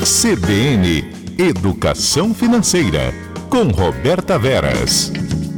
CBN Educação Financeira, com Roberta Veras.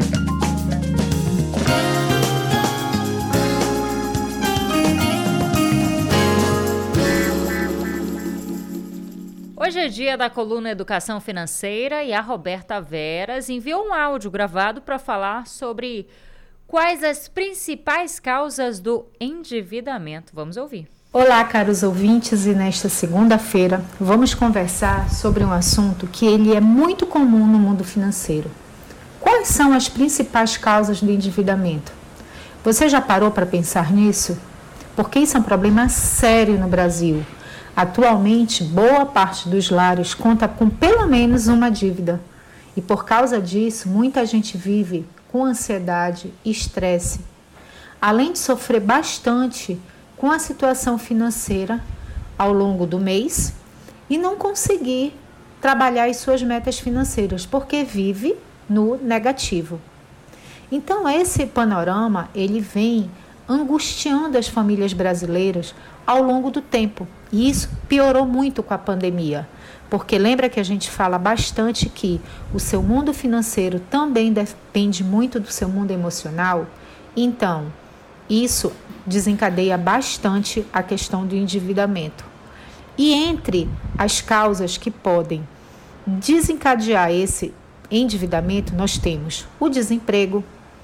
Hoje é dia da coluna Educação Financeira e a Roberta Veras enviou um áudio gravado para falar sobre quais as principais causas do endividamento. Vamos ouvir. Olá, caros ouvintes, e nesta segunda-feira vamos conversar sobre um assunto que ele é muito comum no mundo financeiro. Quais são as principais causas do endividamento? Você já parou para pensar nisso? Porque isso é um problema sério no Brasil. Atualmente, boa parte dos lares conta com pelo menos uma dívida. E por causa disso, muita gente vive com ansiedade e estresse. Além de sofrer bastante com a situação financeira ao longo do mês e não conseguir trabalhar as suas metas financeiras, porque vive no negativo. Então, esse panorama, ele vem angustiando as famílias brasileiras ao longo do tempo. E isso piorou muito com a pandemia, porque lembra que a gente fala bastante que o seu mundo financeiro também depende muito do seu mundo emocional? Então, isso desencadeia bastante a questão do endividamento. E entre as causas que podem desencadear esse endividamento, nós temos o desemprego.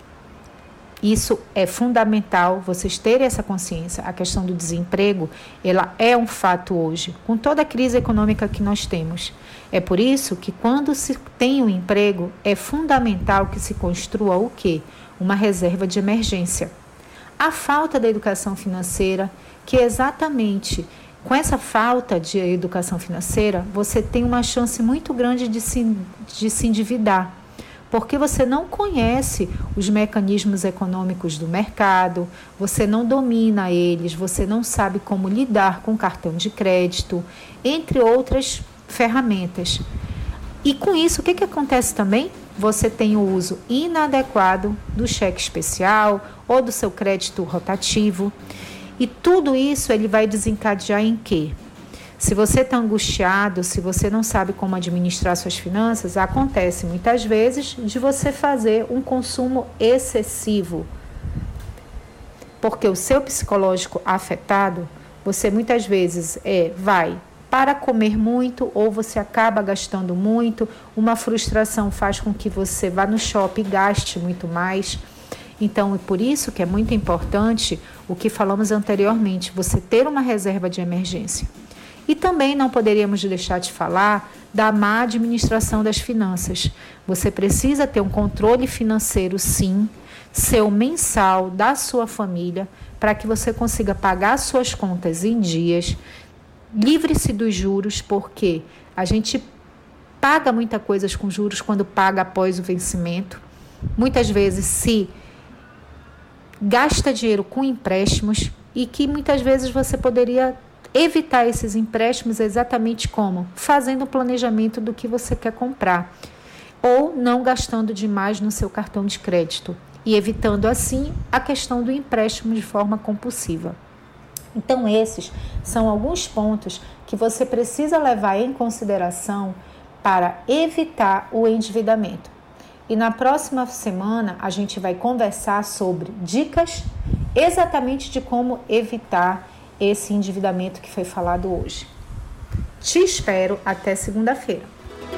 Isso é fundamental, vocês terem essa consciência. A questão do desemprego, ela é um fato hoje, com toda a crise econômica que nós temos. É por isso que quando se tem um emprego, é fundamental que se construa o quê? Uma reserva de emergência. A falta da educação financeira, que exatamente com essa falta de educação financeira, você tem uma chance muito grande de se endividar, porque você não conhece os mecanismos econômicos do mercado, você não domina eles, você não sabe como lidar com cartão de crédito, entre outras ferramentas. E com isso, o que acontece também? Você tem o uso inadequado do cheque especial ou do seu crédito rotativo. E tudo isso ele vai desencadear em quê? Se você está angustiado, se você não sabe como administrar suas finanças, acontece muitas vezes de você fazer um consumo excessivo. Porque o seu psicológico afetado, você muitas vezes vai para comer muito ou você acaba gastando muito. Uma frustração faz com que você vá no shopping e gaste muito mais. Então, é por isso que é muito importante o que falamos anteriormente, você ter uma reserva de emergência. E também não poderíamos deixar de falar da má administração das finanças. Você precisa ter um controle financeiro, sim, seu mensal, da sua família, para que você consiga pagar suas contas em dias. Livre-se dos juros, porque a gente paga muitas coisas com juros quando paga após o vencimento. Muitas vezes se gasta dinheiro com empréstimos e que muitas vezes você poderia evitar esses empréstimos exatamente como? Fazendo um planejamento do que você quer comprar ou não gastando demais no seu cartão de crédito e evitando assim a questão do empréstimo de forma compulsiva. Então esses são alguns pontos que você precisa levar em consideração para evitar o endividamento. E na próxima semana a gente vai conversar sobre dicas exatamente de como evitar esse endividamento que foi falado hoje. Te espero até segunda-feira.